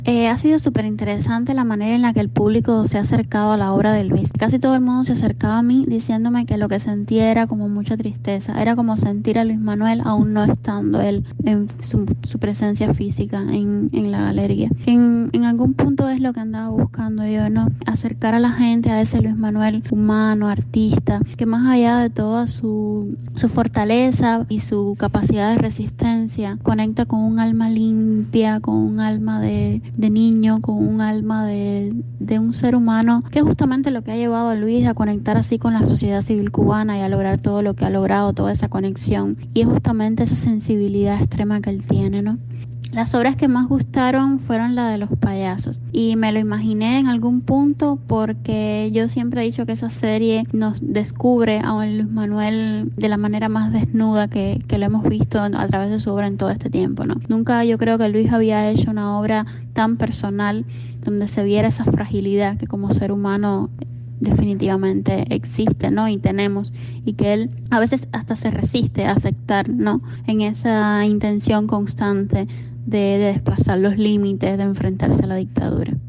Ha sido súper interesante la manera en la que el público se ha acercado a la obra de Luis. Casi todo el mundo se acercaba a mí diciéndome que lo que sentía era como mucha tristeza. Era como sentir a Luis Manuel aún no estando él en su presencia física en la galería. En algún punto es lo que andaba buscando yo, ¿no? Acercar a la gente a ese Luis Manuel humano, artista, que más allá de toda su fortaleza y su capacidad de resistencia, conecta con un alma limpia, con un alma de niño, con un alma de un ser humano, que es justamente lo que ha llevado a Luis a conectar así con la sociedad civil cubana y a lograr todo lo que ha logrado, toda esa conexión. Y es justamente esa sensibilidad extrema que él tiene, ¿no? Las obras que más gustaron fueron la de los payasos y me lo imaginé en algún punto porque yo siempre he dicho que esa serie nos descubre a un Luis Manuel de la manera más desnuda que lo hemos visto a través de su obra en todo este tiempo, ¿no? Nunca yo creo que Luis había hecho una obra tan personal donde se viera esa fragilidad que como ser humano definitivamente existe, ¿no? Y tenemos, y que él a veces hasta se resiste a aceptar, ¿no? En esa intención constante de desplazar los límites, de enfrentarse a la dictadura.